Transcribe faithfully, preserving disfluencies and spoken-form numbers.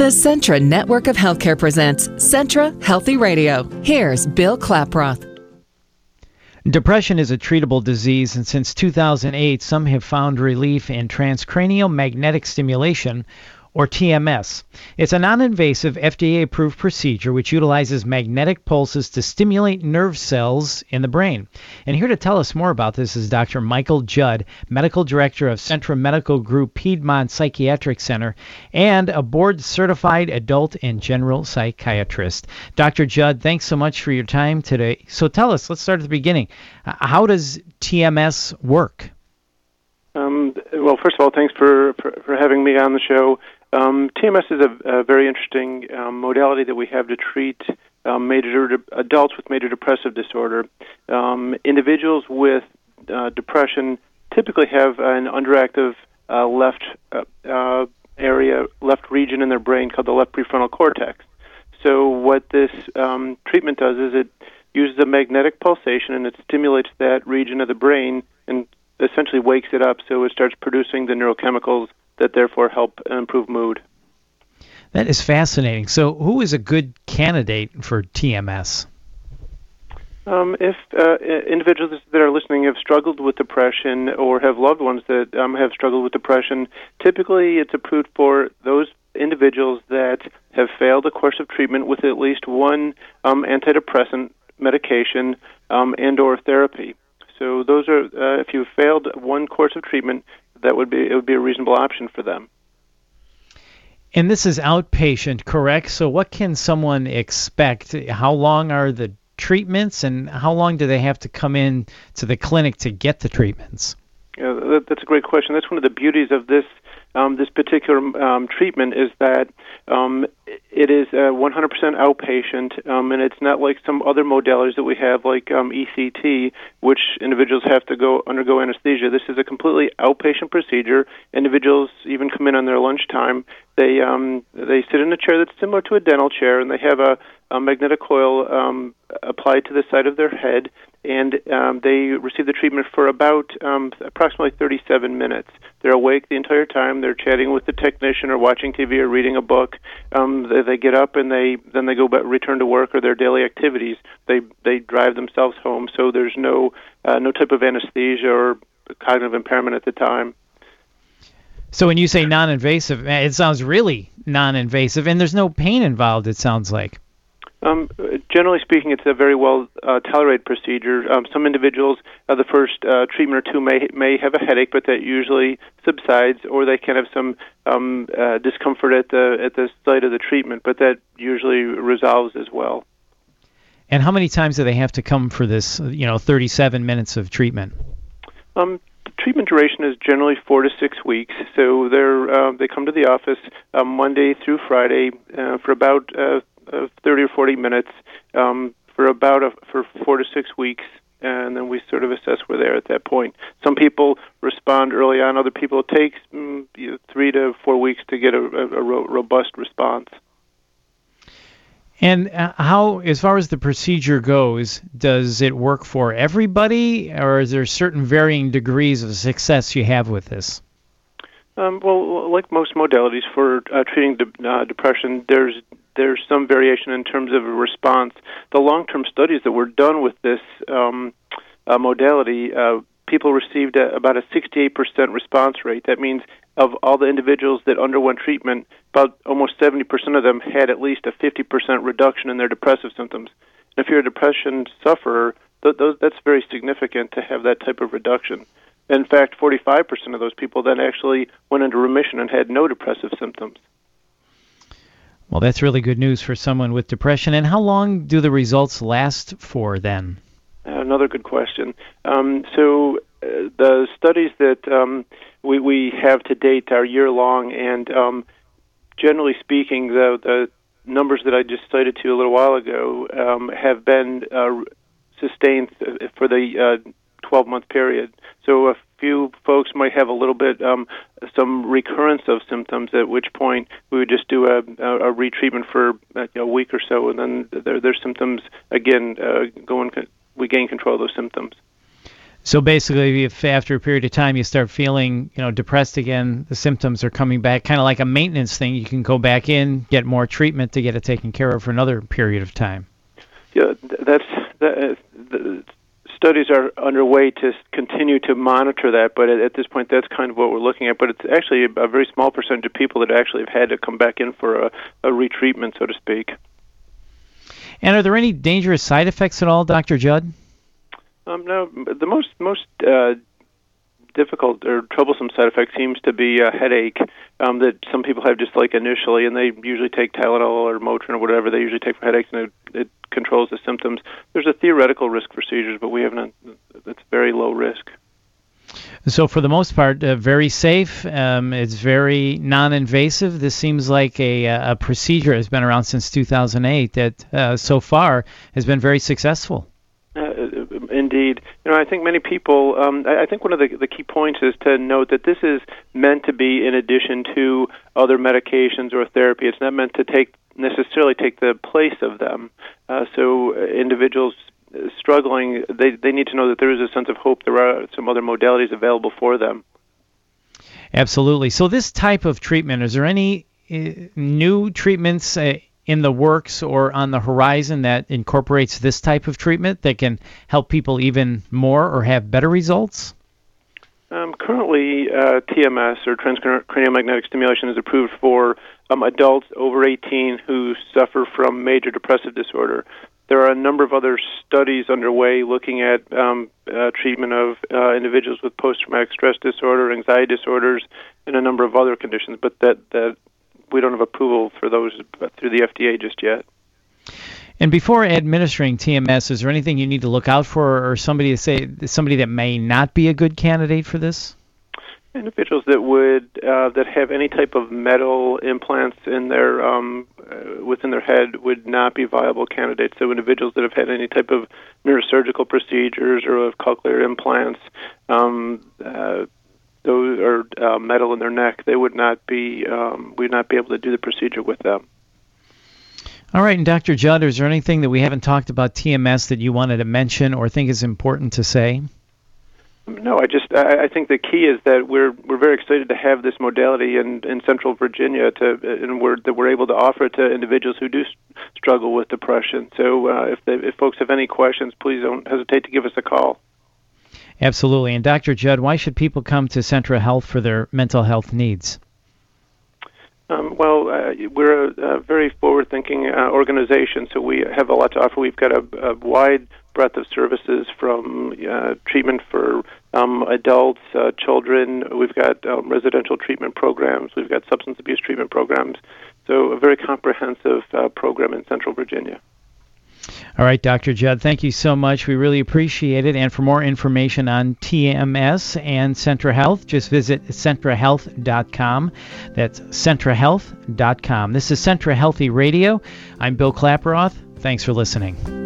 The Centra Network of Healthcare presents Centra Healthy Radio. Here's Bill Klaproth. Depression is a treatable disease, and since two thousand eight, some have found relief in transcranial magnetic stimulation, or T M S. It's a non-invasive, F D A-approved procedure which utilizes magnetic pulses to stimulate nerve cells in the brain. And here to tell us more about this is Doctor Michael Judd, Medical Director of Centra Medical Group Piedmont Psychiatric Center and a board-certified adult and general psychiatrist. Doctor Judd, thanks so much for your time today. So tell us, let's start at the beginning. How does T M S work? Um, well, first of all, thanks for, for, for having me on the show. Um, T M S is a, a very interesting um, modality that we have to treat um, major de- adults with major depressive disorder. Um, individuals with uh, depression typically have an underactive uh, left uh, uh, area, left region in their brain called the left prefrontal cortex. So what this um, treatment does is it uses a magnetic pulsation and it stimulates that region of the brain and essentially wakes it up so it starts producing the neurochemicals that therefore help improve mood. That is fascinating. So who is a good candidate for T M S? Um, if uh, individuals that are listening have struggled with depression or have loved ones that um, have struggled with depression, typically it's approved for those individuals that have failed a course of treatment with at least one um, antidepressant medication um, and or therapy. So those are, uh, if you've failed one course of treatment, that would be it would be a reasonable option for them. And this is outpatient, correct? So what can someone expect? How long are the treatments, and how long do they have to come in to the clinic to get the treatments? Yeah, that, that's a great question. That's one of the beauties of this um, this particular um, treatment is that um, it is uh, one hundred percent outpatient, um, and it's not like some other modalities that we have, like um, E C T, which individuals have to go undergo anesthesia. This is a completely outpatient procedure. Individuals even come in on their lunchtime. They um, they sit in a chair that's similar to a dental chair, and they have a, a magnetic coil um, applied to the side of their head, and um, they receive the treatment for about um, approximately thirty-seven minutes. They're awake the entire time. They're chatting with the technician or watching T V or reading a book. Um, they, they get up and they then they go back, return to work or their daily activities. They they drive themselves home, so there's no uh, no type of anesthesia or cognitive impairment at the time. So when you say non-invasive, it sounds really non-invasive, and there's no pain involved, it sounds like. Um, generally speaking, it's a very well uh, tolerated procedure. Um, some individuals, uh, the first uh, treatment or two may may have a headache, but that usually subsides, or they can have some um, uh, discomfort at the at the site of the treatment, but that usually resolves as well. And how many times do they have to come for this, you know, thirty-seven minutes of treatment? Um, the treatment duration is generally four to six weeks. So they're uh, they come to the office uh, Monday through Friday uh, for about uh, Uh, thirty or forty minutes um, for about a, for four to six weeks, and then we sort of assess where they are at that point. Some people respond early on; other people it takes mm, you know, three to four weeks to get a, a, a ro- robust response. And uh, how, as far as the procedure goes, does it work for everybody, or is there certain varying degrees of success you have with this? Um, well, like most modalities for uh, treating de- uh, depression, there's there's some variation in terms of a response. The long-term studies that were done with this um, uh, modality, uh, people received a, about a sixty-eight percent response rate. That means of all the individuals that underwent treatment, about almost seventy percent of them had at least a fifty percent reduction in their depressive symptoms. And if you're a depression sufferer, th- those, that's very significant to have that type of reduction. In fact, forty-five percent of those people then actually went into remission and had no depressive symptoms. Well, that's really good news for someone with depression. And how long do the results last for then? Another good question. Um, so uh, the studies that um, we, we have to date are year-long, and um, generally speaking, the, the numbers that I just cited to you a little while ago um, have been uh, sustained for the uh, twelve-month period. So a few folks might have a little bit, um, some recurrence of symptoms, at which point we would just do a, a, a retreatment for a week or so, and then their, their symptoms, again, uh, go in, we gain control of those symptoms. So basically, if after a period of time you start feeling, you know, depressed again, the symptoms are coming back, kind of like a maintenance thing, you can go back in, get more treatment to get it taken care of for another period of time. Yeah, that's that, the studies are underway to continue to monitor that, but at, at this point, that's kind of what we're looking at. But it's actually a, a very small percentage of people that actually have had to come back in for a, a retreatment, so to speak. And are there any dangerous side effects at all, Doctor Judd? Um, no, the most most uh, difficult or troublesome side effect seems to be a headache um, that some people have just like initially, and they usually take Tylenol or Motrin or whatever they usually take for headaches, and it, it controls the symptoms. There's a theoretical risk for seizures, but we haven't. It's very low risk. So for the most part, uh, very safe. Um, it's very non-invasive. This seems like a, a procedure has been around since two thousand eight that uh, so far has been very successful. Uh, indeed. You know, I think many people, um, I, I think one of the, the key points is to note that this is meant to be in addition to other medications or therapy. It's not meant to take necessarily take the place of them. Uh, so uh, individuals struggling, they, they need to know that there is a sense of hope. There are some other modalities available for them. Absolutely. So this type of treatment, is there any uh, new treatments uh, in the works or on the horizon that incorporates this type of treatment that can help people even more or have better results? Um, currently, uh, T M S, or transcranial magnetic stimulation, is approved for um, adults over eighteen who suffer from major depressive disorder. There are a number of other studies underway looking at um, uh, treatment of uh, individuals with post-traumatic stress disorder, anxiety disorders, and a number of other conditions, but that, that we don't have approval for those through the F D A just yet. And before administering T M S, is there anything you need to look out for, or somebody to say somebody that may not be a good candidate for this? Individuals that would uh, that have any type of metal implants in their um, uh, within their head would not be viable candidates. So individuals that have had any type of neurosurgical procedures or of cochlear implants, um, uh, those or uh, metal in their neck, they would not be um, we would not be able to do the procedure with them. All right, and Doctor Judd, is there anything that we haven't talked about T M S that you wanted to mention or think is important to say? No, I just I, I think the key is that we're we're very excited to have this modality in, in Central Virginia to and we're that we're able to offer it to individuals who do struggle with depression. So uh, if they, if folks have any questions, please don't hesitate to give us a call. Absolutely. And Doctor Judd, why should people come to Centra Health for their mental health needs? Um, well, uh, we're a, a very forward-thinking uh, organization, so we have a lot to offer. We've got a, a wide breadth of services from uh, treatment for um, adults, uh, children. We've got um, residential treatment programs. We've got substance abuse treatment programs. So a very comprehensive uh, program in Central Virginia. All right, Doctor Judd, thank you so much. We really appreciate it. And for more information on T M S and Centra Health, just visit centra health dot com. That's centra health dot com. This is Centra Healthy Radio. I'm Bill Klaproth. Thanks for listening.